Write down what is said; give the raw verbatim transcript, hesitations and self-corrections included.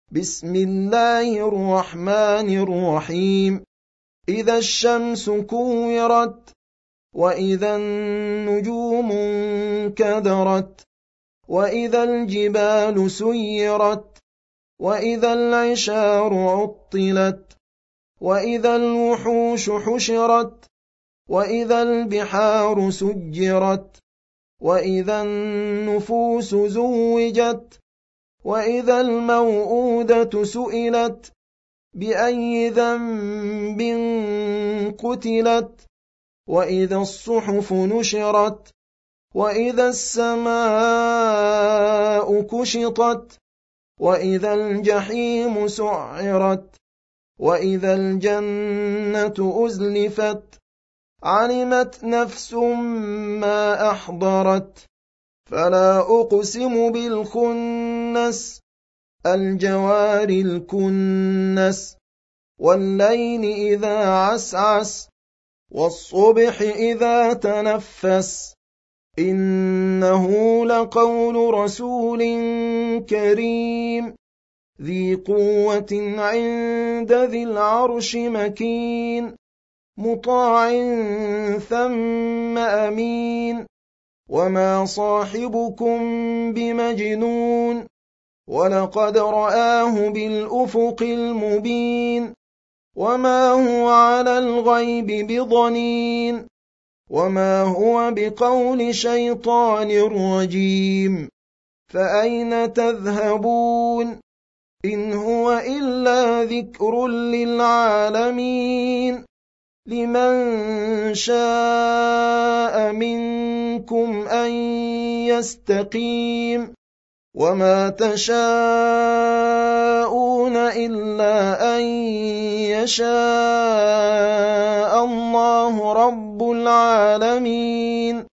بسم الله الرحمن الرحيم إذا الشمس كورت وإذا النجوم انكدرت وإذا الجبال سيرت وإذا العشار عطلت وإذا الوحوش حشرت وإذا البحار سجرت وإذا النفوس زوجت وإذا الموءودة سئلت بأي ذنب قتلت وإذا الصحف نشرت وإذا السماء كشطت وإذا الجحيم سعرت وإذا الجنة أزلفت علمت نفس ما أحضرت فلا أقسم بالخنس الجوار الكنس والليل إذا عسعس والصبح إذا تنفس إنه لقول رسول كريم ذي قوة عند ذي العرش مكين مطاع ثم أمين وما صاحبكم بمجنون ولقد رآه بالأفق المبين وما هو على الغيب بضنين وما هو بقول شيطان رجيم فأين تذهبون إن هو إلا ذكر للعالمين لمن شاء منكم أن يستقيم وما تشاءون إلا أن يشاء الله رب العالمين.